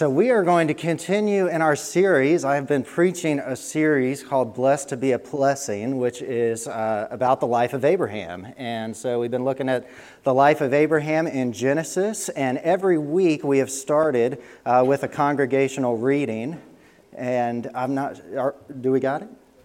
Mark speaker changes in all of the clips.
Speaker 1: So we are going to continue in our series. I've been preaching a series called Blessed to be a Blessing, which is about the life of Abraham. And so we've been looking at the life of Abraham in Genesis, and every week we have started with a congregational reading. And do we got it?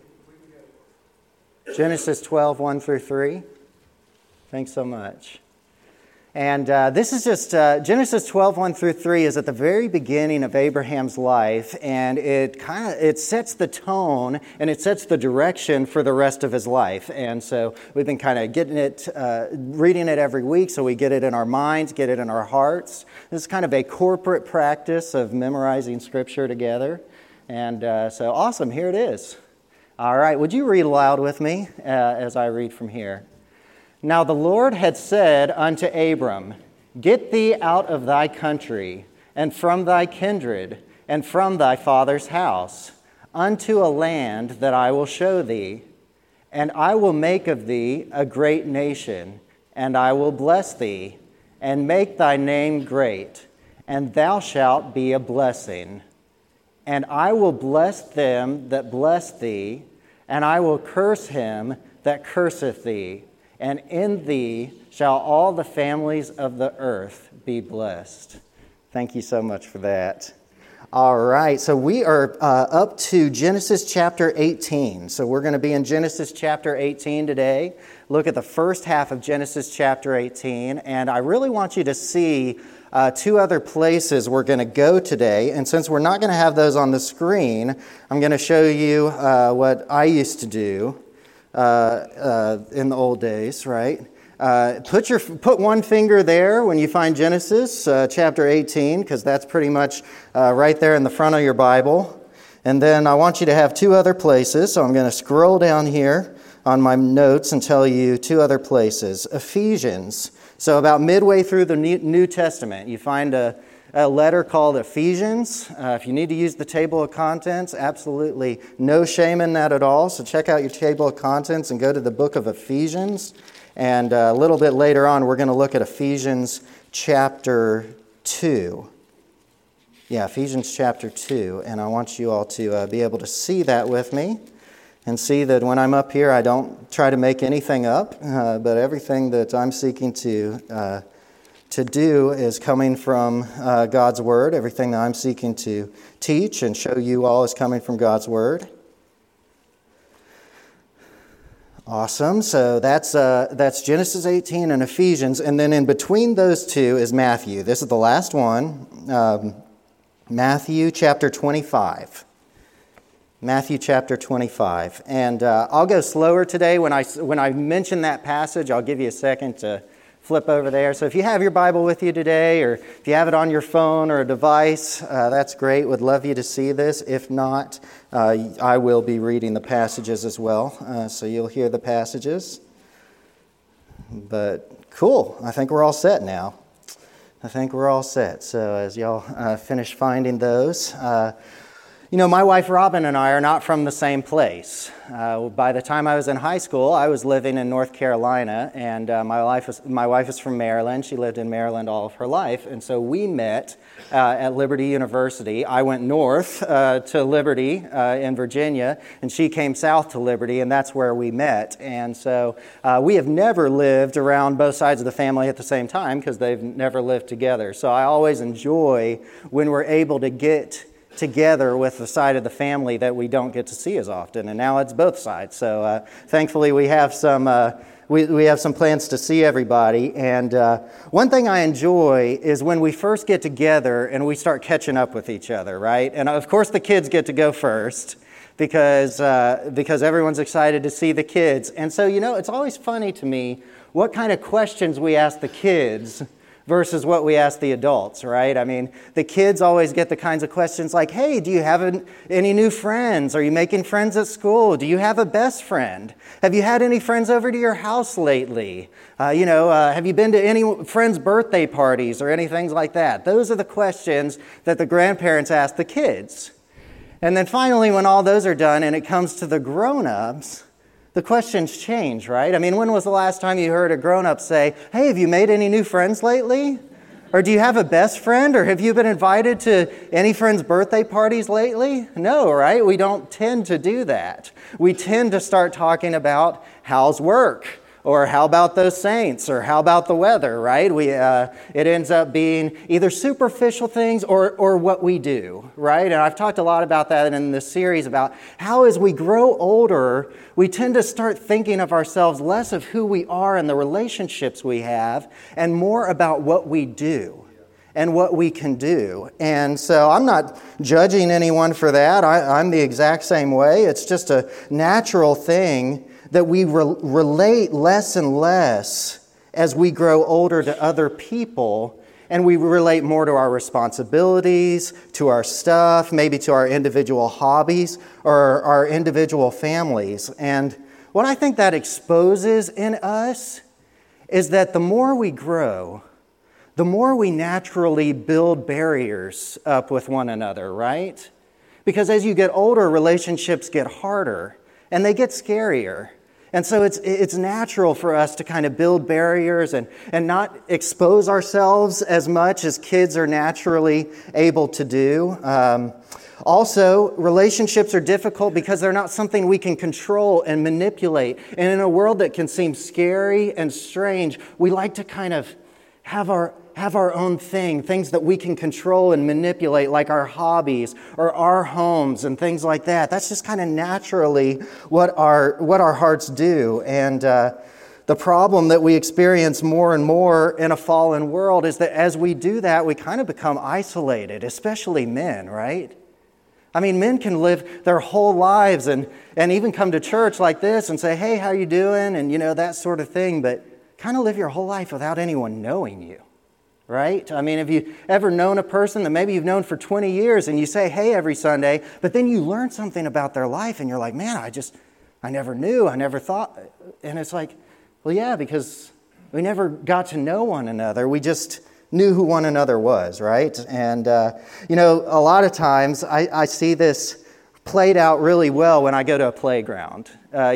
Speaker 1: Genesis 12, 1 through 3. Thanks so much. And this is just, Genesis 12, 1 through 3 is at the very beginning of Abraham's life, and it sets the tone and it sets the direction for the rest of his life. And so we've been kind of getting it, reading it every week so we get it in our minds, get it in our hearts. This is kind of a corporate practice of memorizing Scripture together. And so awesome, here it is. All right, would you read aloud with me as I read from here? Now the Lord had said unto Abram, Get thee out of thy country, and from thy kindred, and from thy father's house, unto a land that I will show thee. And I will make of thee a great nation, and I will bless thee, and make thy name great, and thou shalt be a blessing. And I will bless them that bless thee, and I will curse him that curseth thee. And in thee shall all the families of the earth be blessed. Thank you so much for that. All right, so we are up to Genesis chapter 18. So we're going to be in Genesis chapter 18 today. Look at the first half of Genesis chapter 18. And I really want you to see two other places we're going to go today. And since we're not going to have those on the screen, I'm going to show you what I used to do. In the old days, right? Put one finger there when you find Genesis chapter 18, because that's pretty much right there in the front of your Bible. And then I want you to have two other places, so I'm going to scroll down here on my notes and tell you two other places. Ephesians. So about midway through the New Testament, you find a letter called Ephesians. If you need to use the table of contents, absolutely no shame in that at all. So check out your table of contents and go to the book of Ephesians. And a little bit later on, we're going to look at Ephesians chapter 2. Yeah, Ephesians chapter 2. And I want you all to be able to see that with me and see that when I'm up here, I don't try to make anything up, but everything that I'm seeking to do is coming from God's Word. Everything that I'm seeking to teach and show you all is coming from God's Word. Awesome. So that's Genesis 18 and Ephesians. And then in between those two is Matthew. This is the last one. Matthew chapter 25. Matthew chapter 25. And I'll go slower today. When I mention that passage, I'll give you a second to flip over there. So if you have your Bible with you today, or if you have it on your phone or a device, that's great. Would love you to see this. If not, I will be reading the passages as well, so you'll hear the passages. But cool. I think we're all set now. So as y'all finish finding those, my wife Robin and I are not from the same place. By the time I was in high school, I was living in North Carolina, and my wife is from Maryland. She lived in Maryland all of her life, and so we met at Liberty University. I went north to Liberty in Virginia, and she came south to Liberty, and that's where we met. And so we have never lived around both sides of the family at the same time because they've never lived together. So I always enjoy when we're able to get together with the side of the family that we don't get to see as often, and now it's both sides. So thankfully we have some we have some plans to see everybody. And one thing I enjoy is when we first get together and we start catching up with each other, right? And of course the kids get to go first because everyone's excited to see the kids. And so it's always funny to me what kind of questions we ask the kids versus what we ask the adults, right? I mean, the kids always get the kinds of questions like, hey, do you have any new friends? Are you making friends at school? Do you have a best friend? Have you had any friends over to your house lately? Have you been to any friends' birthday parties or anything like that? Those are the questions that the grandparents ask the kids. And then finally, when all those are done and it comes to the grown-ups, the questions change, right? I mean, when was the last time you heard a grown-up say, hey, have you made any new friends lately? Or do you have a best friend? Or have you been invited to any friend's birthday parties lately? No, right? We don't tend to do that. We tend to start talking about how's work, or how about those saints, or how about the weather, right? It ends up being either superficial things or what we do, right? And I've talked a lot about that in this series about how as we grow older, we tend to start thinking of ourselves less of who we are and the relationships we have, and more about what we do and what we can do. And so I'm not judging anyone for that. I'm the exact same way. It's just a natural thing that we relate less and less as we grow older to other people, and we relate more to our responsibilities, to our stuff, maybe to our individual hobbies or our individual families. And what I think that exposes in us is that the more we grow, the more we naturally build barriers up with one another, right? Because as you get older, relationships get harder and they get scarier. And so it's natural for us to kind of build barriers and not expose ourselves as much as kids are naturally able to do. Also, relationships are difficult because they're not something we can control and manipulate. And in a world that can seem scary and strange, we like to kind of have our own thing, things that we can control and manipulate, like our hobbies or our homes and things like that. That's just kind of naturally what our hearts do. And the problem that we experience more and more in a fallen world is that as we do that, we kind of become isolated, especially men, right? I mean, men can live their whole lives and even come to church like this and say, hey, how you doing? And, that sort of thing, but kind of live your whole life without anyone knowing you, right? I mean, have you ever known a person that maybe you've known for 20 years and you say, hey, every Sunday, but then you learn something about their life and you're like, man, I never knew, I never thought. And it's like, well, yeah, because we never got to know one another. We just knew who one another was, right? And, a lot of times I see this played out really well when I go to a playground.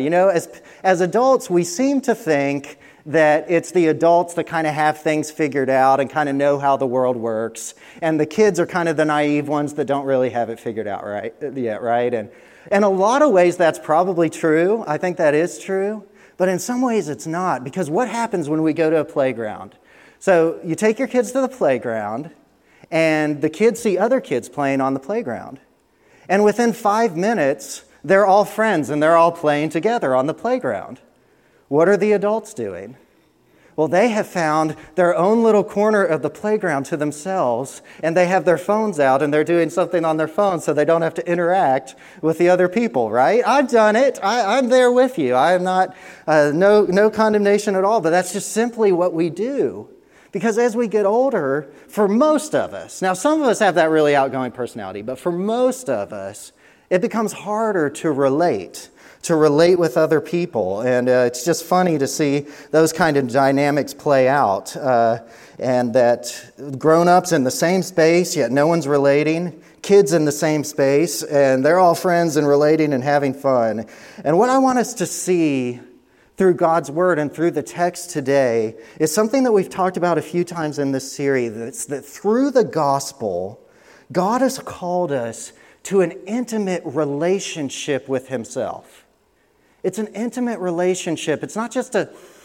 Speaker 1: As adults, we seem to think that it's the adults that kind of have things figured out and kind of know how the world works. And the kids are kind of the naive ones that don't really have it figured out yet, right? And in a lot of ways, that's probably true. I think that is true. But in some ways, it's not. Because what happens when we go to a playground? So you take your kids to the playground, and the kids see other kids playing on the playground. And within 5 minutes, they're all friends, and they're all playing together on the playground. What are the adults doing? Well, they have found their own little corner of the playground to themselves, and they have their phones out, and they're doing something on their phone so they don't have to interact with the other people, right? I've done it. I'm there with you. I am not, no condemnation at all, but that's just simply what we do. Because as we get older, for most of us, now some of us have that really outgoing personality, but for most of us, it becomes harder to relate with other people. And it's just funny to see those kind of dynamics play out. And that grown-ups in the same space, yet no one's relating. Kids in the same space, and they're all friends and relating and having fun. And what I want us to see through God's Word and through the text today is something that we've talked about a few times in this series. It's that through the gospel, God has called us to an intimate relationship with Himself. It's an intimate relationship. It's not just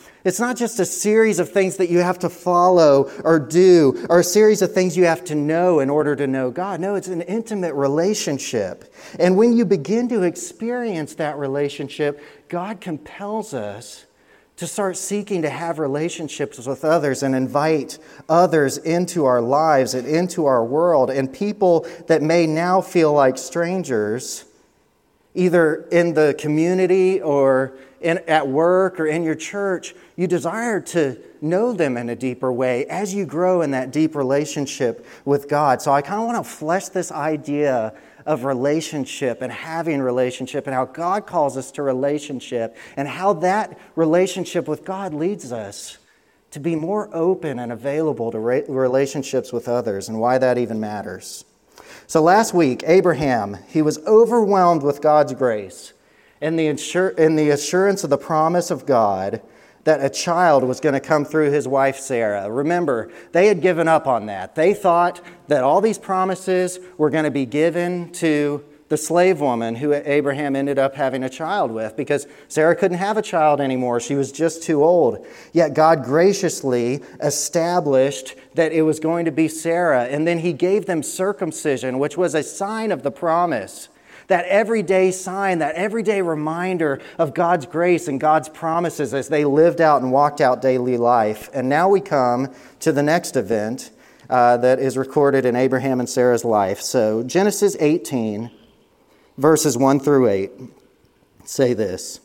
Speaker 1: a series of things that you have to follow or do, or a series of things you have to know in order to know God. No, it's an intimate relationship. And when you begin to experience that relationship, God compels us to start seeking to have relationships with others and invite others into our lives and into our world. And people that may now feel like strangers, either in the community or at work or in your church, you desire to know them in a deeper way as you grow in that deep relationship with God. So I kind of want to flesh this idea of relationship and having relationship and how God calls us to relationship and how that relationship with God leads us to be more open and available to relationships with others and why that even matters. So last week, Abraham, he was overwhelmed with God's grace and the assurance of the promise of God that a child was going to come through his wife Sarah. Remember, they had given up on that. They thought that all these promises were going to be given to the slave woman who Abraham ended up having a child with, because Sarah couldn't have a child anymore. She was just too old. Yet God graciously established that it was going to be Sarah, and then he gave them circumcision, which was a sign of the promise. That everyday sign, that everyday reminder of God's grace and God's promises as they lived out and walked out daily life. And now we come to the next event that is recorded in Abraham and Sarah's life. So Genesis 18, verses 1 through 8 say this.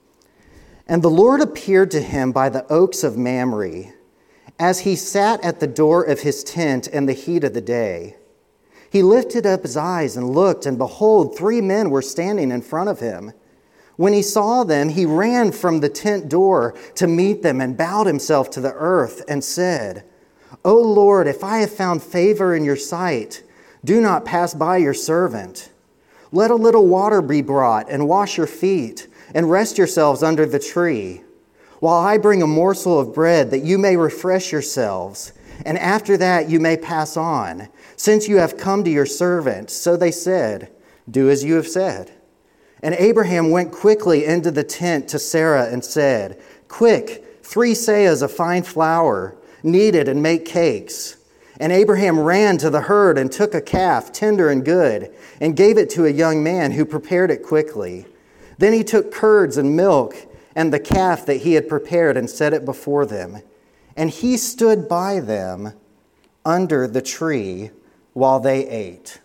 Speaker 1: And the Lord appeared to him by the oaks of Mamre, as he sat at the door of his tent in the heat of the day. He lifted up his eyes and looked, and behold, 3 men were standing in front of him. When he saw them, he ran from the tent door to meet them and bowed himself to the earth and said, O Lord, if I have found favor in your sight, do not pass by your servant. Let a little water be brought and wash your feet and rest yourselves under the tree, while I bring a morsel of bread that you may refresh yourselves, and after that you may pass on, since you have come to your servant. So they said, do as you have said. And Abraham went quickly into the tent to Sarah and said, Quick, 3 seahs of fine flour, knead it and make cakes. And Abraham ran to the herd and took a calf, tender and good, and gave it to a young man who prepared it quickly. Then he took curds and milk and the calf that he had prepared and set it before them. And he stood by them under the tree while they ate.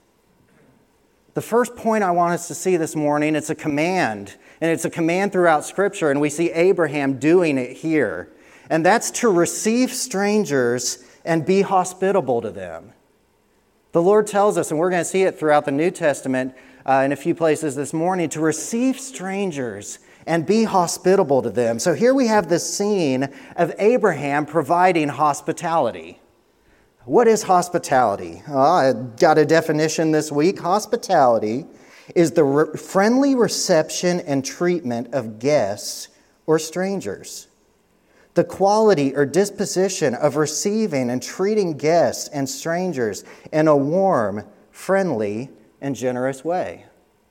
Speaker 1: The first point I want us to see this morning, it's a command. And it's a command throughout Scripture, and we see Abraham doing it here. And that's to receive strangers and be hospitable to them. The Lord tells us, and we're going to see it throughout the New Testament in a few places this morning, to receive strangers and be hospitable to them. So here we have this scene of Abraham providing hospitality. What is hospitality? I got a definition this week. Hospitality is the friendly reception and treatment of guests or strangers. The quality or disposition of receiving and treating guests and strangers in a warm, friendly, and generous way.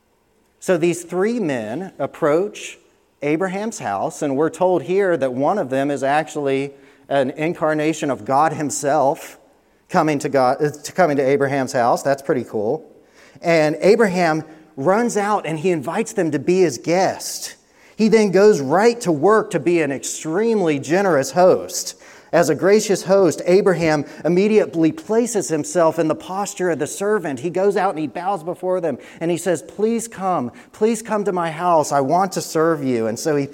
Speaker 1: So these 3 men approach Abraham's house, and we're told here that one of them is actually an incarnation of God himself coming to Abraham's house. That's pretty cool. And Abraham runs out and he invites them to be his guest. He then goes right to work to be an extremely generous host. As a gracious host, Abraham immediately places himself in the posture of the servant. He goes out and he bows before them and he says, please come to my house. I want to serve you. And so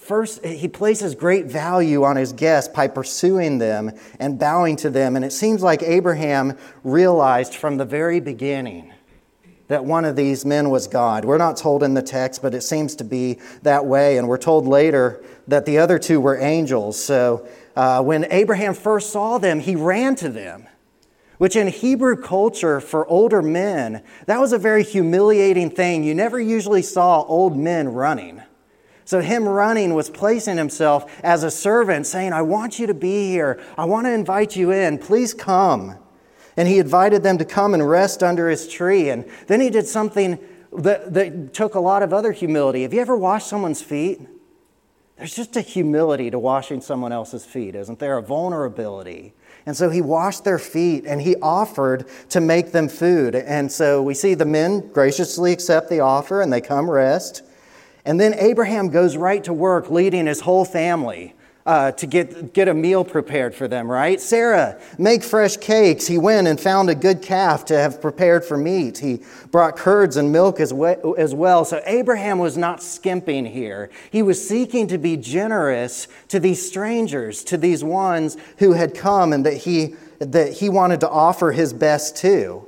Speaker 1: he places great value on his guests by pursuing them and bowing to them. And it seems like Abraham realized from the very beginning that one of these men was God. We're not told in the text, but it seems to be that way. And we're told later that the other 2 were angels. So when Abraham first saw them, he ran to them, which in Hebrew culture for older men, that was a very humiliating thing. You never usually saw old men running. So him running was placing himself as a servant, saying, I want you to be here. I want to invite you in. Please come. And he invited them to come and rest under his tree. And then he did something that took a lot of other humility. Have you ever washed someone's feet? There's just a humility to washing someone else's feet, isn't there? A vulnerability. And so he washed their feet and he offered to make them food. And so we see the men graciously accept the offer and they come rest. And then Abraham goes right to work leading his whole family to get a meal prepared for them, right? Sarah, make fresh cakes. He went and found a good calf to have prepared for meat. He brought curds and milk as well. So Abraham was not skimping here. He was seeking to be generous to these strangers, to these ones who had come and that he wanted to offer his best to.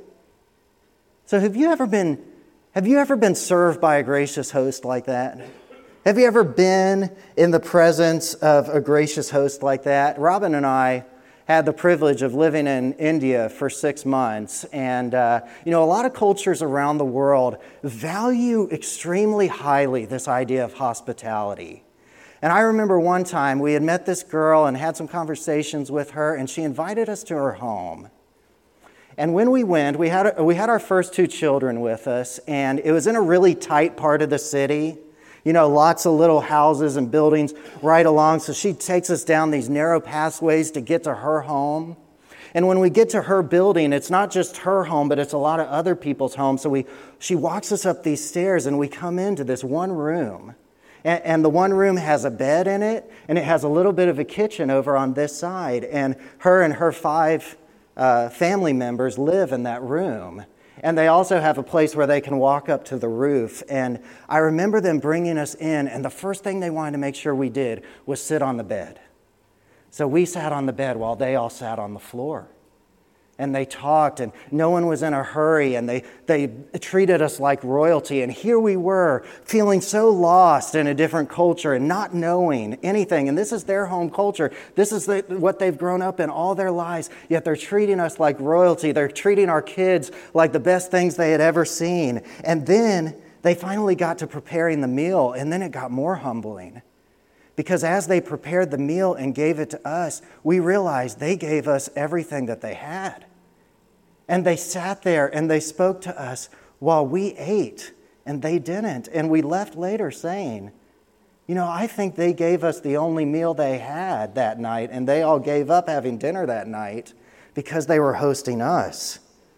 Speaker 1: So have you ever been served by a gracious host like that? Have you ever been in the presence of a gracious host like that? Robin and I had the privilege of living in India for 6 months. And, a lot of cultures around the world value extremely highly this idea of hospitality. And I remember one time we had met this girl and had some conversations with her, and she invited us to her home. And when we went, we had our first 2 children with us, and it was in a really tight part of the city. You know, lots of little houses and buildings right along. So she takes us down these narrow pathways to get to her home. And when we get to her building, it's not just her home, but it's a lot of other people's homes. So she walks us up these stairs, and we come into this one room. And the one room has a bed in it, and it has a little bit of a kitchen over on this side. And her 5 family members live in that room. And they also have a place where they can walk up to the roof. And I remember them bringing us in, and the first thing they wanted to make sure we did was sit on the bed. So we sat on the bed while they all sat on the floor. And they talked, and no one was in a hurry, and they treated us like royalty. And here we were, feeling so lost in a different culture and not knowing anything. And this is their home culture. This is what they've grown up in all their lives, yet they're treating us like royalty. They're treating our kids like the best things they had ever seen. And then they finally got to preparing the meal, and then it got more humbling. Because as they prepared the meal and gave it to us, we realized they gave us everything that they had. And they sat there and they spoke to us while we ate, and they didn't. And we left later saying, you know, I think they gave us the only meal they had that night, and they all gave up having dinner that night because they were hosting us.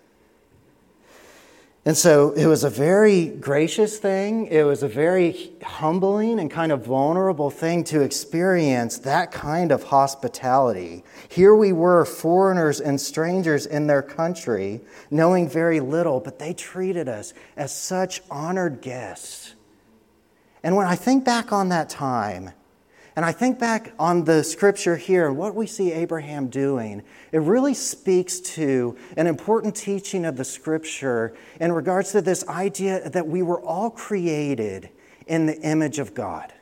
Speaker 1: And so it was a very gracious thing. It was a very humbling and kind of vulnerable thing to experience that kind of hospitality. Here we were, foreigners and strangers in their country, knowing very little, but they treated us as such honored guests. And when I think back on that time, and I think back on the scripture here and what we see Abraham doing, it really speaks to an important teaching of the scripture in regards to this idea that we were all created in the image of God.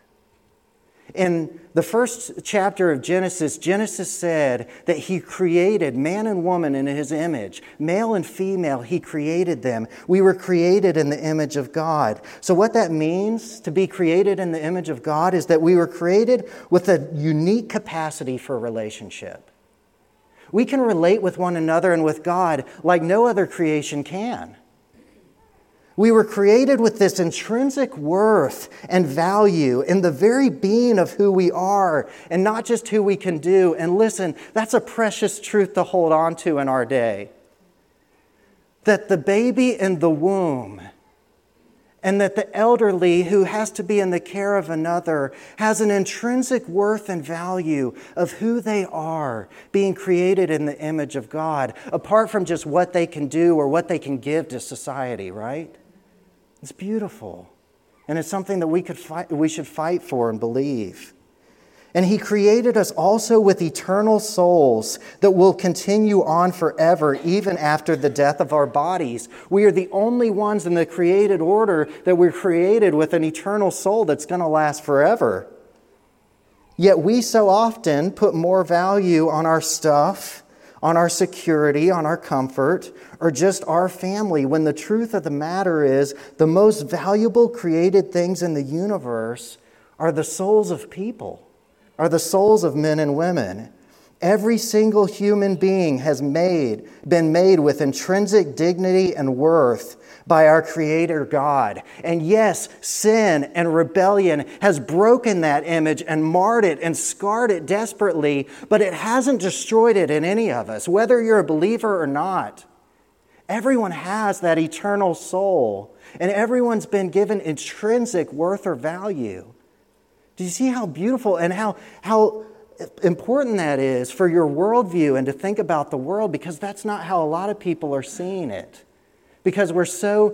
Speaker 1: In the first chapter of Genesis, Genesis said that he created man and woman in his image. Male and female, he created them. We were created in the image of God. So what that means to be created in the image of God is that we were created with a unique capacity for relationship. We can relate with one another and with God like no other creation can. We were created with this intrinsic worth and value in the very being of who we are and not just who we can do. And listen, that's a precious truth to hold on to in our day. That the baby in the womb and that the elderly who has to be in the care of another has an intrinsic worth and value of who they are, being created in the image of God, apart from just what they can do or what they can give to society, right? It's beautiful. And it's something that we should fight for and believe. And he created us also with eternal souls that will continue on forever, even after the death of our bodies. We are the only ones in the created order that we're created with an eternal soul that's going to last forever. Yet we so often put more value on our stuff, on our security, on our comfort, or just our family, when the truth of the matter is the most valuable created things in the universe are the souls of people, are the souls of men and women. Every single human being has been made with intrinsic dignity and worth by our Creator God. And yes, sin and rebellion has broken that image and marred it and scarred it desperately, but it hasn't destroyed it in any of us, whether you're a believer or not. Everyone has that eternal soul, and everyone's been given intrinsic worth or value. Do you see how beautiful and how important that is for your worldview and to think about the world? Because that's not how a lot of people are seeing it. Because we're so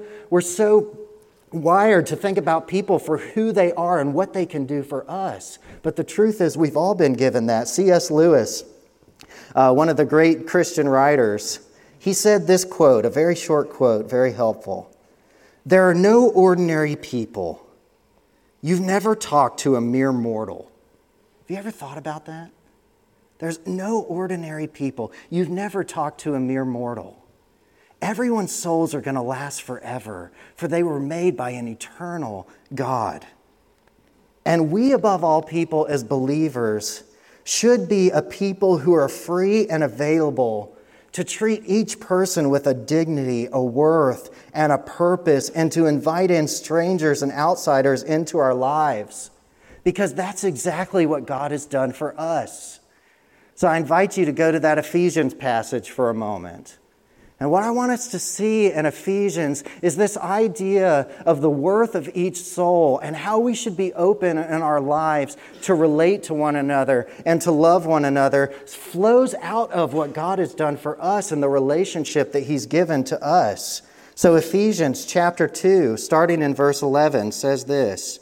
Speaker 1: wired to think about people for who they are and what they can do for us. But the truth is we've all been given that. C.S. Lewis, one of the great Christian writers, he said this quote, a very short quote, very helpful. "There are no ordinary people. You've never talked to a mere mortal." Have you ever thought about that? There's no ordinary people. You've never talked to a mere mortal. Everyone's souls are going to last forever, for they were made by an eternal God. And we, above all people, as believers, should be a people who are free and available to treat each person with a dignity, a worth, and a purpose, and to invite in strangers and outsiders into our lives. Because that's exactly what God has done for us. So I invite you to go to that Ephesians passage for a moment. And what I want us to see in Ephesians is this idea of the worth of each soul and how we should be open in our lives to relate to one another and to love one another flows out of what God has done for us and the relationship that He's given to us. So Ephesians chapter 2, starting in verse 11, says this: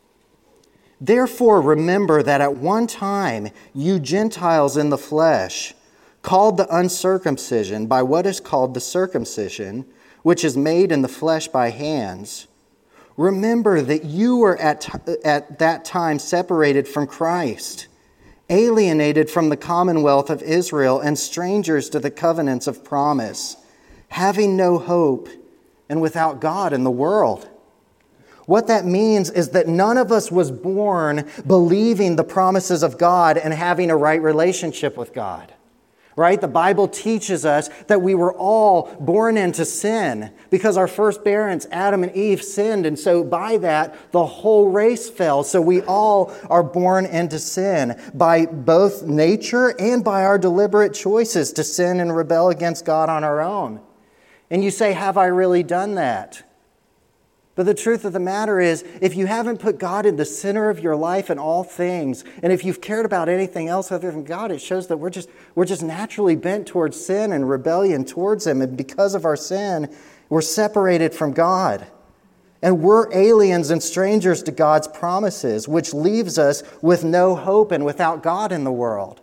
Speaker 1: "Therefore remember that at one time you Gentiles in the flesh, called the uncircumcision by what is called the circumcision, which is made in the flesh by hands. Remember that you were at that time separated from Christ, alienated from the commonwealth of Israel, and strangers to the covenants of promise, having no hope and without God in the world." What that means is that none of us was born believing the promises of God and having a right relationship with God. Right? The Bible teaches us that we were all born into sin because our first parents, Adam and Eve, sinned. And so by that, the whole race fell. So we all are born into sin by both nature and by our deliberate choices to sin and rebel against God on our own. And you say, have I really done that? But the truth of the matter is, if you haven't put God in the center of your life in all things, and if you've cared about anything else other than God, it shows that we're just naturally bent towards sin and rebellion towards Him. And because of our sin, we're separated from God. And we're aliens and strangers to God's promises, which leaves us with no hope and without God in the world.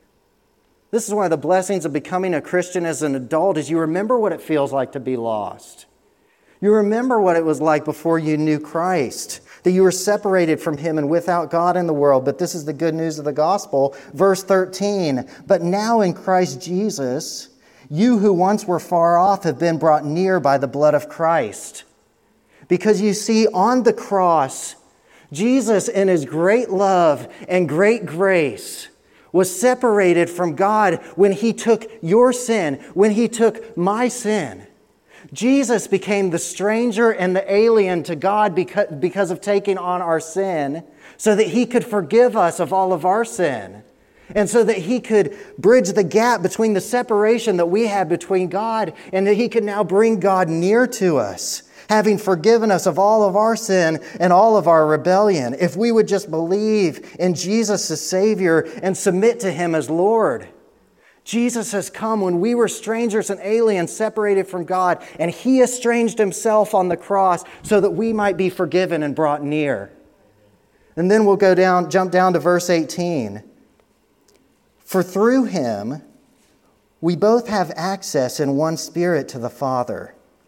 Speaker 1: This is one of the blessings of becoming a Christian as an adult, is you remember what it feels like to be lost. You remember what it was like before you knew Christ, that you were separated from Him and without God in the world. But this is the good news of the gospel. Verse 13, "But now in Christ Jesus, you who once were far off have been brought near by the blood of Christ." Because you see, on the cross, Jesus, in His great love and great grace, was separated from God when He took your sin, when He took my sin. Jesus became the stranger and the alien to God because of taking on our sin, so that He could forgive us of all of our sin. And so that He could bridge the gap between the separation that we had between God, and that He could now bring God near to us, having forgiven us of all of our sin and all of our rebellion, if we would just believe in Jesus as Savior and submit to Him as Lord. Jesus has come when we were strangers and aliens separated from God, and He estranged Himself on the cross so that we might be forgiven and brought near. And then we'll jump down to verse 18. "For through Him we both have access in one Spirit to the Father.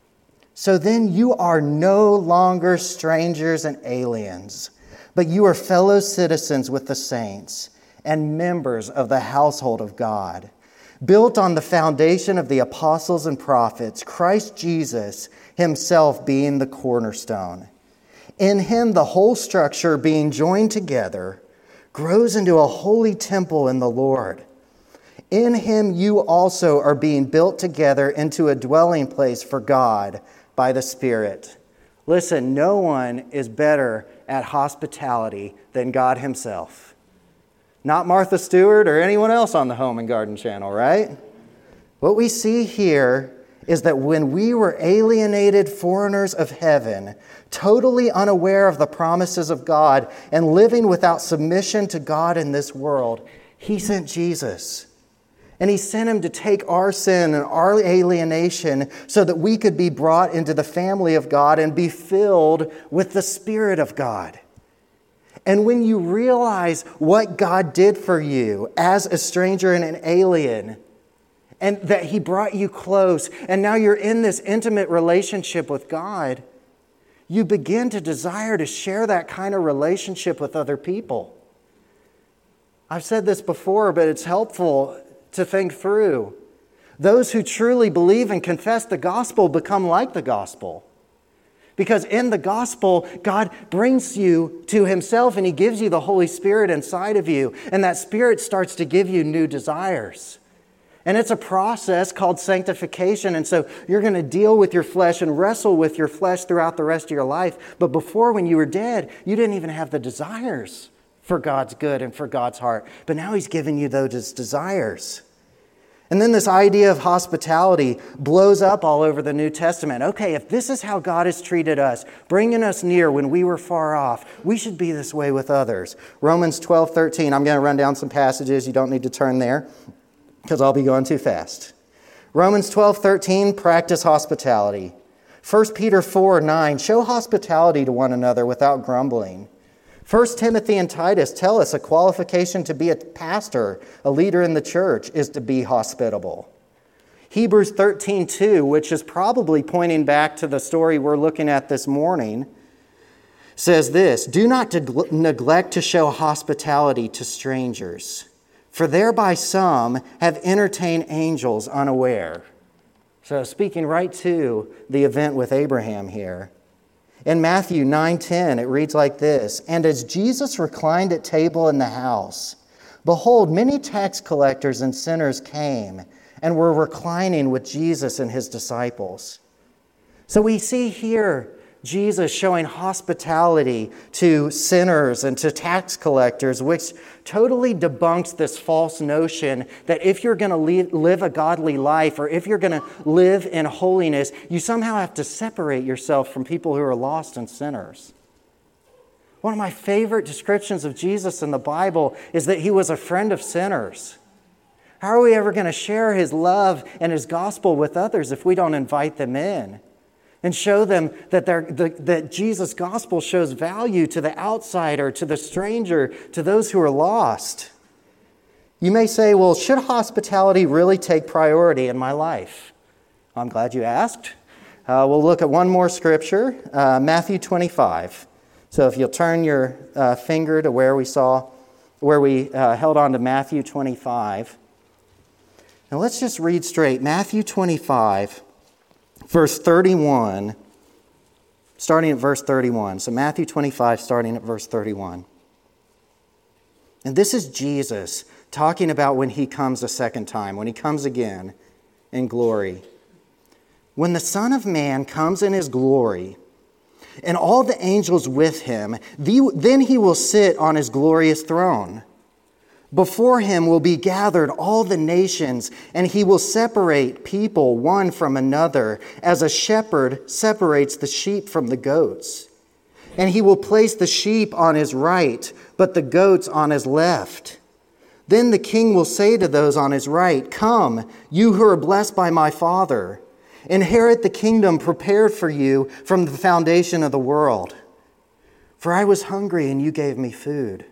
Speaker 1: So then you are no longer strangers and aliens, but you are fellow citizens with the saints and members of the household of God, built on the foundation of the apostles and prophets, Christ Jesus Himself being the cornerstone. In Him the whole structure, being joined together, grows into a holy temple in the Lord. In Him you also are being built together into a dwelling place for God by the Spirit." Listen, no one is better at hospitality than God Himself. Not Martha Stewart or anyone else on the Home and Garden Channel, right? What we see here is that when we were alienated foreigners of heaven, totally unaware of the promises of God and living without submission to God in this world, He sent Jesus. And He sent Him to take our sin and our alienation so that we could be brought into the family of God and be filled with the Spirit of God. And when you realize what God did for you as a stranger and an alien, and that He brought you close, and now you're in this intimate relationship with God, you begin to desire to share that kind of relationship with other people. I've said this before, but it's helpful to think through. Those who truly believe and confess the gospel become like the gospel. Because in the gospel, God brings you to himself and he gives you the Holy Spirit inside of you. And that Spirit starts to give you new desires. And it's a process called sanctification. And so you're going to deal with your flesh and wrestle with your flesh throughout the rest of your life. But before, when you were dead, you didn't even have the desires for God's good and for God's heart. But now he's given you those desires. And then this idea of hospitality blows up all over the New Testament. Okay, if this is how God has treated us, bringing us near when we were far off, we should be this way with others. Romans 12:13. I'm going to run down some passages. You don't need to turn there because I'll be going too fast. Romans 12:13, practice hospitality. 1 Peter 4:9, show hospitality to one another without grumbling. 1 Timothy and Titus tell us a qualification to be a pastor, a leader in the church, is to be hospitable. Hebrews 13:2, which is probably pointing back to the story we're looking at this morning, says this, do not neglect to show hospitality to strangers, for thereby some have entertained angels unaware. So speaking right to the event with Abraham here. In Matthew 9:10, it reads like this, and as Jesus reclined at table in the house, behold, many tax collectors and sinners came and were reclining with Jesus and his disciples. So we see here Jesus showing hospitality to sinners and to tax collectors, which totally debunks this false notion that if you're going to live a godly life or if you're going to live in holiness, you somehow have to separate yourself from people who are lost and sinners. One of my favorite descriptions of Jesus in the Bible is that he was a friend of sinners. How are we ever going to share his love and his gospel with others if we don't invite them in? And show them that Jesus' gospel shows value to the outsider, to the stranger, to those who are lost. You may say, well, should hospitality really take priority in my life? I'm glad you asked. We'll look at one more scripture, Matthew 25. So if you'll turn your finger to where we held on to Matthew 25. Now let's just read straight. Matthew 25. Verse 31, starting at verse 31. So Matthew 25, starting at verse 31. And this is Jesus talking about when he comes a second time, when he comes again in glory. When the Son of Man comes in his glory, and all the angels with him, then he will sit on his glorious throne. Before him will be gathered all the nations, and he will separate people one from another, as a shepherd separates the sheep from the goats. And he will place the sheep on his right, but the goats on his left. Then the king will say to those on his right, come, you who are blessed by my Father, inherit the kingdom prepared for you from the foundation of the world. For I was hungry, and you gave me food.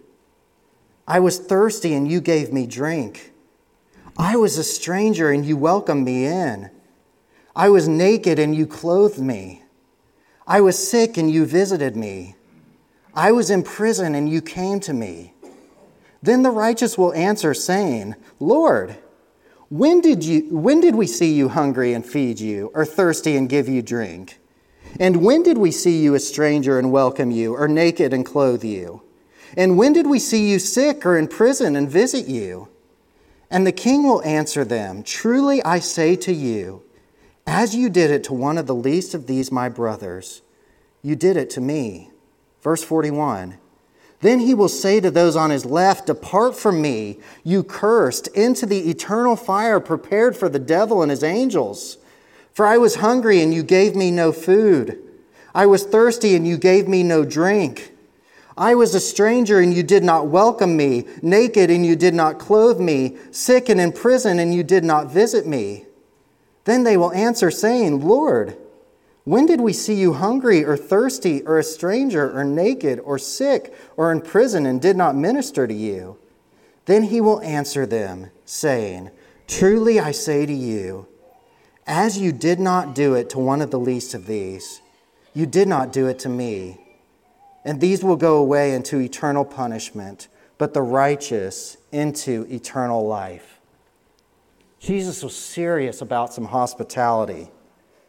Speaker 1: I was thirsty, and you gave me drink. I was a stranger, and you welcomed me in. I was naked, and you clothed me. I was sick, and you visited me. I was in prison, and you came to me. Then the righteous will answer, saying, Lord, when did we see you hungry and feed you, or thirsty and give you drink? And when did we see you a stranger and welcome you, or naked and clothe you? And when did we see you sick or in prison and visit you? And the king will answer them, truly I say to you, as you did it to one of the least of these my brothers, you did it to me. Verse 41. Then he will say to those on his left, depart from me, you cursed, into the eternal fire prepared for the devil and his angels. For I was hungry, and you gave me no food. I was thirsty, and you gave me no drink. I was a stranger, and you did not welcome me, naked, and you did not clothe me, sick and in prison, and you did not visit me. Then they will answer, saying, Lord, when did we see you hungry or thirsty or a stranger or naked or sick or in prison and did not minister to you? Then he will answer them, saying, truly I say to you, as you did not do it to one of the least of these, you did not do it to me. And these will go away into eternal punishment, but the righteous into eternal life. Jesus was serious about some hospitality.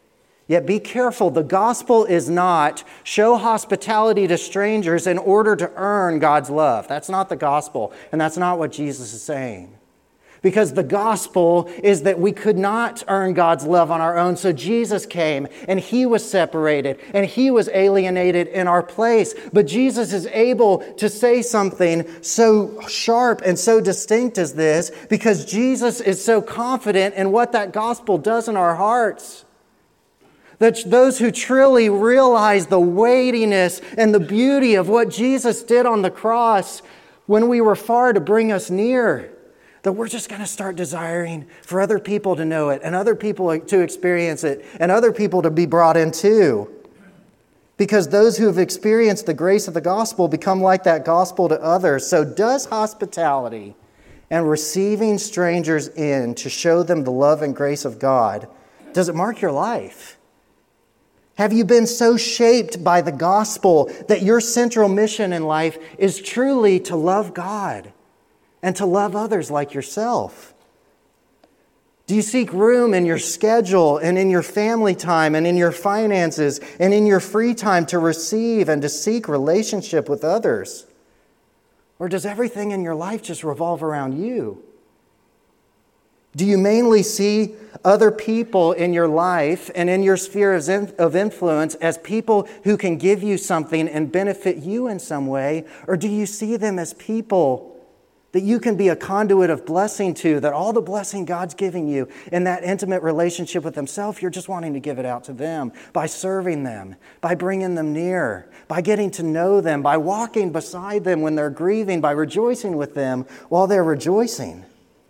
Speaker 1: Yet be careful, the gospel is not show hospitality to strangers in order to earn God's love. That's not the gospel, and that's not what Jesus is saying. Because the gospel is that we could not earn God's love on our own, so Jesus came, and He was separated, and He was alienated in our place. But Jesus is able to say something so sharp and so distinct as this, because Jesus is so confident in what that gospel does in our hearts. That those who truly realize the weightiness and the beauty of what Jesus did on the cross when we were far to bring us near, that we're just going to start desiring for other people to know it and other people to experience it and other people to be brought in too. Because those who have experienced the grace of the gospel become like that gospel to others. So does hospitality and receiving strangers in to show them the love and grace of God, does it mark your life? Have you been so shaped by the gospel that your central mission in life is truly to love God and to love others like yourself? Do you seek room in your schedule and in your family time and in your finances and in your free time to receive and to seek relationship with others? Or does everything in your life just revolve around you? Do you mainly see other people in your life and in your sphere of influence as people who can give you something and benefit you in some way? Or do you see them as people that you can be a conduit of blessing to, that all the blessing God's giving you in that intimate relationship with Himself, you're just wanting to give it out to them by serving them, by bringing them near, by getting to know them, by walking beside them when they're grieving, by rejoicing with them while they're rejoicing?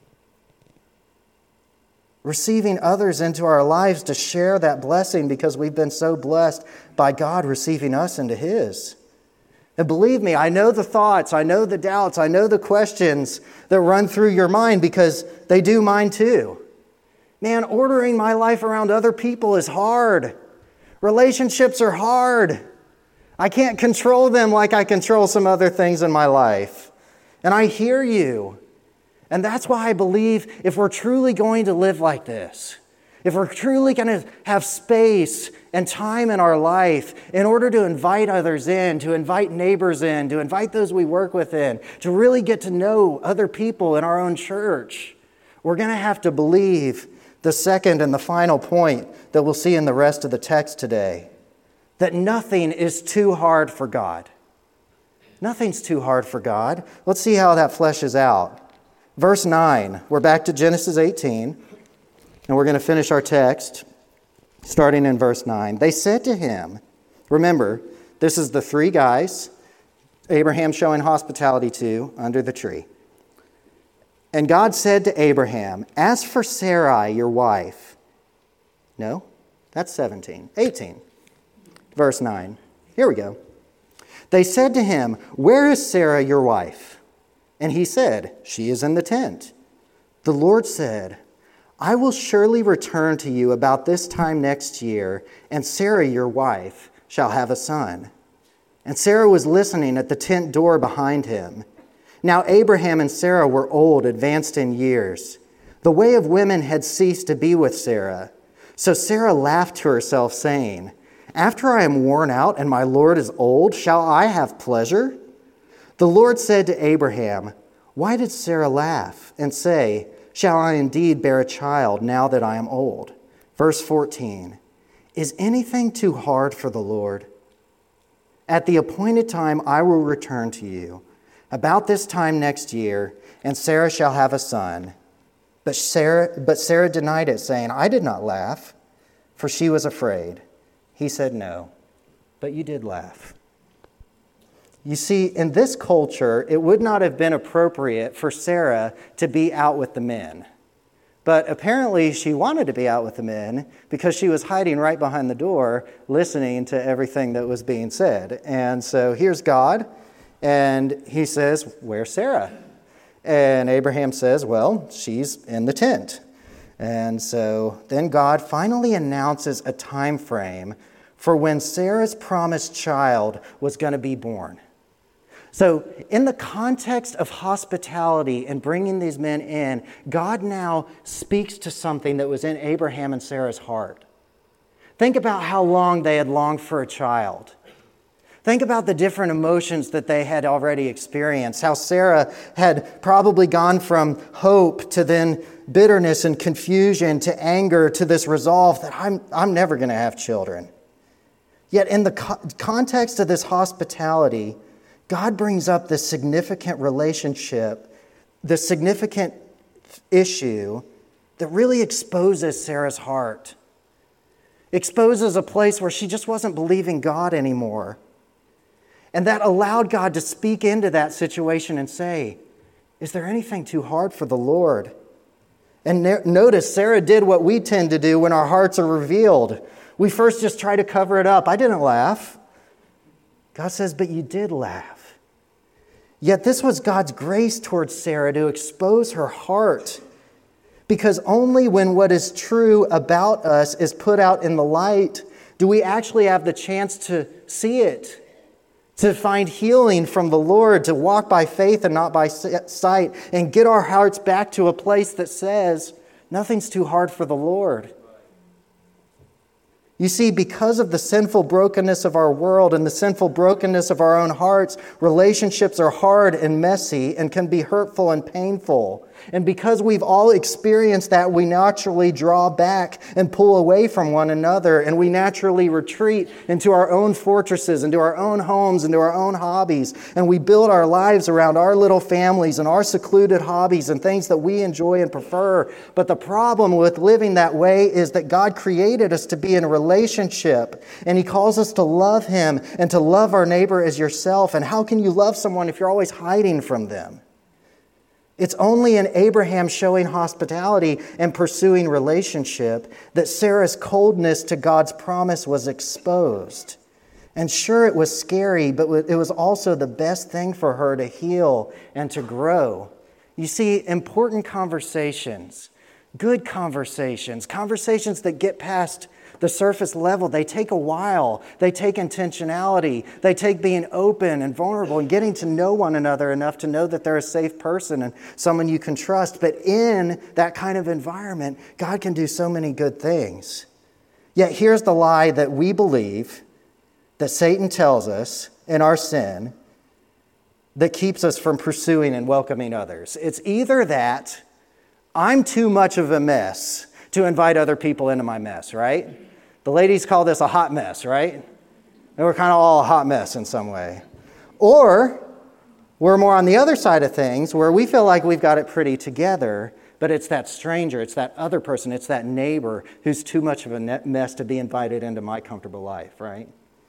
Speaker 1: Receiving others into our lives to share that blessing because we've been so blessed by God receiving us into His. And believe me, I know the thoughts, I know the doubts, I know the questions that run through your mind because they do mine too. Man, ordering my life around other people is hard. Relationships are hard. I can't control them like I control some other things in my life. And I hear you. And that's why I believe if we're truly going to live like this, if we're truly going to have space and time in our life in order to invite others in, to invite neighbors in, to invite those we work with in, to really get to know other people in our own church, we're going to have to believe the second and the final point that we'll see in the rest of the text today, that nothing is too hard for God. Nothing's too hard for God. Let's see how that fleshes out. Verse 9, we're back to Genesis 18, and we're going to finish our text starting in verse 9. They said to him, remember, this is the three guys Abraham showing hospitality to under the tree. And God said to Abraham, as for Sarai, your wife, no, that's 17, 18, verse 9. Here we go. They said to him, where is Sarah, your wife? And he said, she is in the tent. The Lord said, I will surely return to you about this time next year, and Sarah, your wife, shall have a son. And Sarah was listening at the tent door behind him. Now Abraham and Sarah were old, advanced in years. The way of women had ceased to be with Sarah. So Sarah laughed to herself, saying, after I am worn out and my Lord is old, shall I have pleasure? The Lord said to Abraham, why did Sarah laugh and say, shall I indeed bear a child now that I am old? Verse 14, is anything too hard for the Lord? At the appointed time I will return to you, about this time next year, and Sarah shall have a son. But Sarah denied it, saying, I did not laugh, for she was afraid. He said, no, but you did laugh. You see, in this culture, it would not have been appropriate for Sarah to be out with the men. But apparently she wanted to be out with the men because she was hiding right behind the door, listening to everything that was being said. And so here's God, and he says, where's Sarah? And Abraham says, well, she's in the tent. And so then God finally announces a time frame for when Sarah's promised child was going to be born. So in the context of hospitality and bringing these men in, God now speaks to something that was in Abraham and Sarah's heart. Think about how long they had longed for a child. Think about the different emotions that they had already experienced, how Sarah had probably gone from hope to then bitterness and confusion to anger to this resolve that I'm never going to have children. Yet in the context of this hospitality, God brings up this significant relationship, this significant issue that really exposes Sarah's heart, exposes a place where she just wasn't believing God anymore. And that allowed God to speak into that situation and say, is there anything too hard for the Lord? And notice, Sarah did what we tend to do when our hearts are revealed. We first just try to cover it up. I didn't laugh. God says, but you did laugh. Yet this was God's grace towards Sarah to expose her heart. Because only when what is true about us is put out in the light do we actually have the chance to see it, to find healing from the Lord, to walk by faith and not by sight, and get our hearts back to a place that says, nothing's too hard for the Lord. You see, because of the sinful brokenness of our world and the sinful brokenness of our own hearts, relationships are hard and messy and can be hurtful and painful. And because we've all experienced that, we naturally draw back and pull away from one another, and we naturally retreat into our own fortresses, into our own homes, into our own hobbies, and we build our lives around our little families and our secluded hobbies and things that we enjoy and prefer. But the problem with living that way is that God created us to be in a relationship, and He calls us to love Him and to love our neighbor as yourself. And how can you love someone if you're always hiding from them? It's only in Abraham showing hospitality and pursuing relationship that Sarah's coldness to God's promise was exposed. And sure, it was scary, but it was also the best thing for her to heal and to grow. You see, important conversations, good conversations, conversations that get past the surface level, they take a while. They take intentionality. They take being open and vulnerable and getting to know one another enough to know that they're a safe person and someone you can trust. But in that kind of environment, God can do so many good things. Yet here's the lie that we believe, that Satan tells us in our sin, that keeps us from pursuing and welcoming others. It's either that I'm too much of a mess to invite other people into my mess, right? The ladies call this a hot mess, right? And we're kind of all a hot mess in some way. Or we're more on the other side of things where we feel like we've got it pretty together, but it's that stranger, it's that other person, it's that neighbor who's too much of a mess to be invited into my comfortable life, right?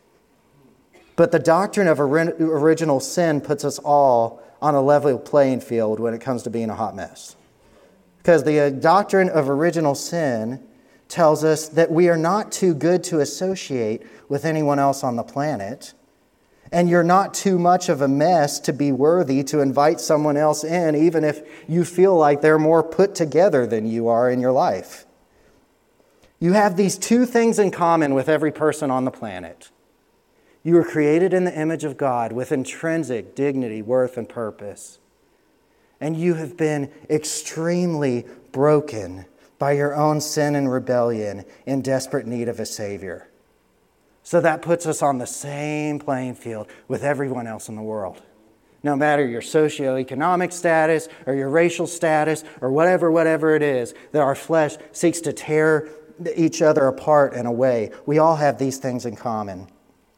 Speaker 1: But the doctrine of original sin puts us all on a level playing field when it comes to being a hot mess. Because the doctrine of original sin tells us that we are not too good to associate with anyone else on the planet, and you're not too much of a mess to be worthy to invite someone else in, even if you feel like they're more put together than you are in your life. You have these two things in common with every person on the planet. You were created in the image of God with intrinsic dignity, worth, and purpose. And you have been extremely broken by your own sin and rebellion in desperate need of a Savior. So that puts us on the same playing field with everyone else in the world. No matter your socioeconomic status or your racial status or whatever it is that our flesh seeks to tear each other apart and away. We all have these things in common.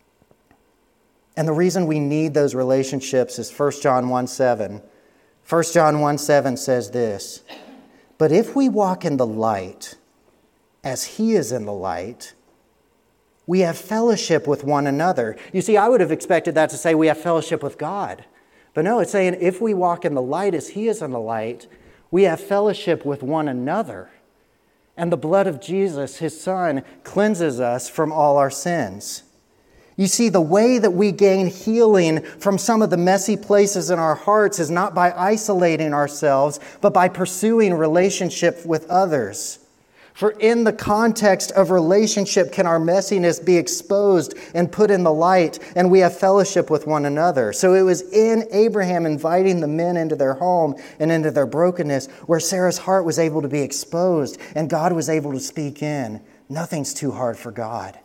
Speaker 1: And the reason we need those relationships is 1 John 1:7. 1 John 1:7 says this, "But if we walk in the light, as He is in the light, we have fellowship with one another." You see, I would have expected that to say we have fellowship with God. But no, it's saying if we walk in the light as He is in the light, we have fellowship with one another. And the blood of Jesus, His Son, cleanses us from all our sins. You see, the way that we gain healing from some of the messy places in our hearts is not by isolating ourselves, but by pursuing relationship with others. For in the context of relationship can our messiness be exposed and put in the light, and we have fellowship with one another. So it was in Abraham inviting the men into their home and into their brokenness where Sarah's heart was able to be exposed and God was able to speak in Nothing's too hard for God.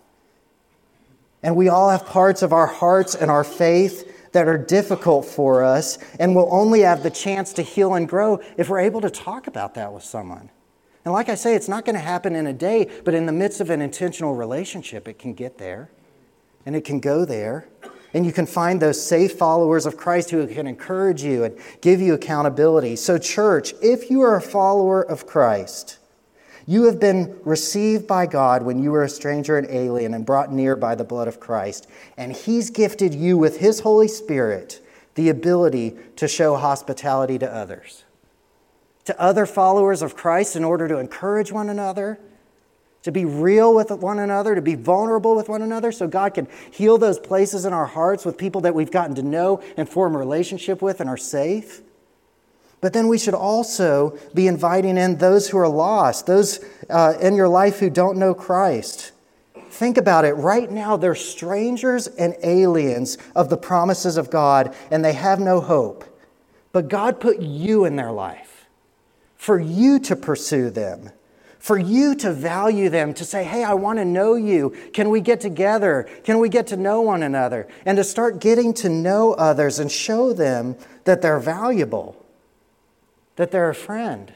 Speaker 1: And we all have parts of our hearts and our faith that are difficult for us, and we'll only have the chance to heal and grow if we're able to talk about that with someone. And like I say, it's not going to happen in a day, but in the midst of an intentional relationship, it can get there, and it can go there. And you can find those safe followers of Christ who can encourage you and give you accountability. So church, if you are a follower of Christ, you have been received by God when you were a stranger and alien and brought near by the blood of Christ. And He's gifted you with His Holy Spirit the ability to show hospitality to others. To other followers of Christ in order to encourage one another, to be real with one another, to be vulnerable with one another so God can heal those places in our hearts with people that we've gotten to know and form a relationship with and are safe. But then we should also be inviting in those who are lost, those in your life who don't know Christ. Think about it. Right now, they're strangers and aliens of the promises of God, and they have no hope. But God put you in their life for you to pursue them, for you to value them, to say, hey, I want to know you. Can we get together? Can we get to know one another? And to start getting to know others and show them that they're valuable, that they're a friend.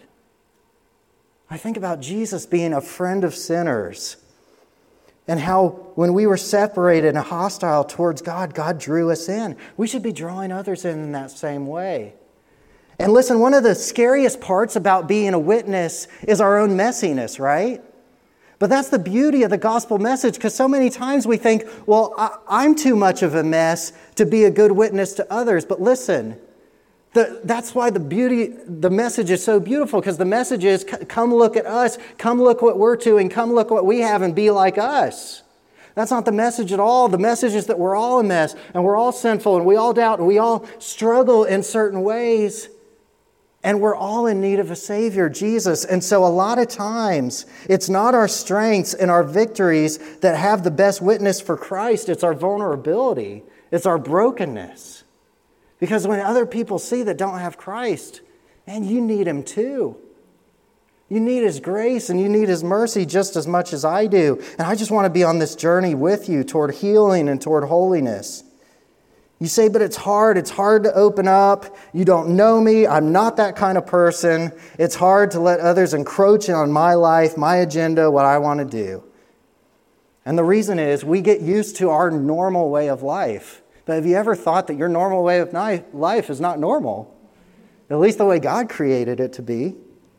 Speaker 1: I think about Jesus being a friend of sinners and how when we were separated and hostile towards God, God drew us in. We should be drawing others in that same way. And listen, one of the scariest parts about being a witness is our own messiness, right? But that's the beauty of the gospel message, because so many times we think, well, I'm too much of a mess to be a good witness to others. But listen, that's why the message is so beautiful, because the message is, come look at us, come look what we're doing, come look what we have and be like us. That's not the message at all. The message is that we're all a mess and we're all sinful and we all doubt and we all struggle in certain ways. And we're all in need of a Savior, Jesus. And so a lot of times, it's not our strengths and our victories that have the best witness for Christ. It's our vulnerability. It's our brokenness. Because when other people see that don't have Christ, man, you need Him too. You need His grace and you need His mercy just as much as I do. And I just want to be on this journey with you toward healing and toward holiness. You say, but it's hard to open up. You don't know me. I'm not that kind of person. It's hard to let others encroach on my life, my agenda, what I want to do. And the reason is we get used to our normal way of life. But have you ever thought that your normal way of life is not normal? At least the way God created it to be.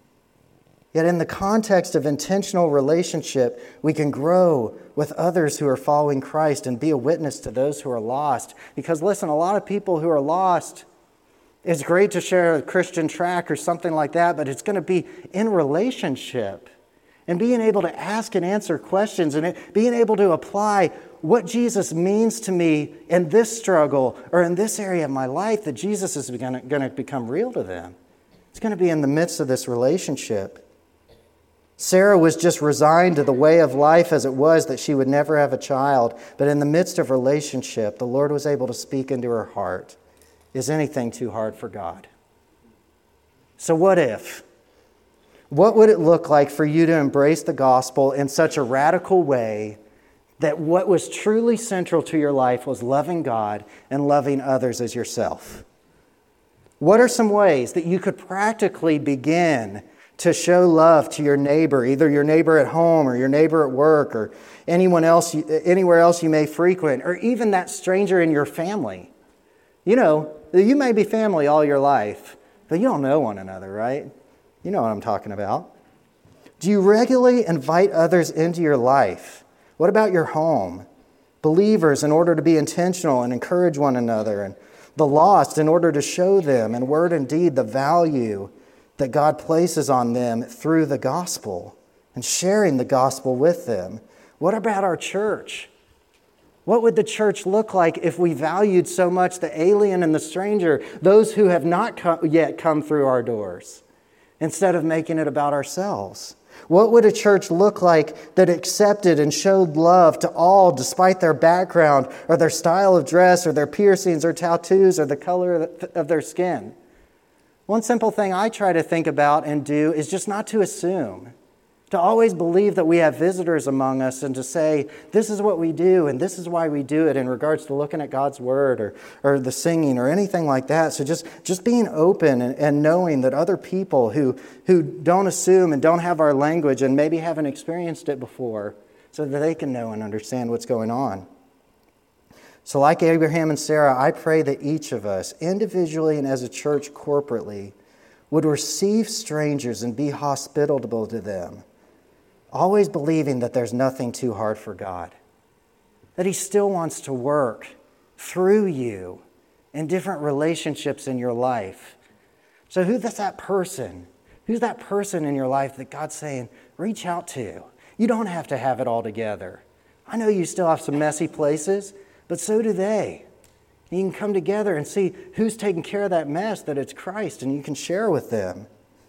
Speaker 1: Yet in the context of intentional relationship, we can grow with others who are following Christ and be a witness to those who are lost. Because listen, a lot of people who are lost, it's great to share a Christian track or something like that, but it's going to be in relationship. And being able to ask and answer questions and being able to apply what Jesus means to me in this struggle or in this area of my life, that Jesus is going to become real to them. It's going to be in the midst of this relationship. Sarah was just resigned to the way of life as it was, that she would never have a child. But in the midst of relationship, the Lord was able to speak into her heart. Is anything too hard for God? So what if? What would it look like for you to embrace the gospel in such a radical way that what was truly central to your life was loving God and loving others as yourself? What are some ways that you could practically begin to show love to your neighbor, either your neighbor at home or your neighbor at work or anywhere else you may frequent, or even that stranger in your family? You know, you may be family all your life, but you don't know one another, right? You know what I'm talking about. Do you regularly invite others into your life? What about your home? Believers, in order to be intentional and encourage one another, and the lost, in order to show them in word and deed the value that God places on them through the gospel and sharing the gospel with them. What about our church? What would the church look like if we valued so much the alien and the stranger, those who have not yet come through our doors, instead of making it about ourselves? What would a church look like that accepted and showed love to all despite their background or their style of dress or their piercings or tattoos or the color of their skin? One simple thing I try to think about and do is just not to assume. To always believe that we have visitors among us and to say, this is what we do and this is why we do it in regards to looking at God's Word or the singing or anything like that. So just being open and knowing that other people who don't assume and don't have our language and maybe haven't experienced it before, so that they can know and understand what's going on. So like Abraham and Sarah, I pray that each of us, individually and as a church corporately, would receive strangers and be hospitable to them, always believing that there's nothing too hard for God, that He still wants to work through you in different relationships in your life. So who's that person? Who's that person in your life that God's saying, reach out to? You don't have to have it all together. I know you still have some messy places, but so do they. You can come together and see who's taking care of that mess, that it's Christ, and you can share with them.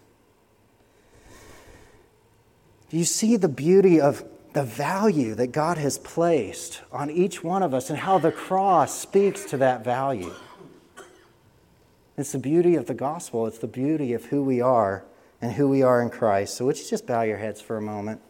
Speaker 1: Do you see the beauty of the value that God has placed on each one of us and how the cross speaks to that value? It's the beauty of the gospel. It's the beauty of who we are and who we are in Christ. So would you just bow your heads for a moment?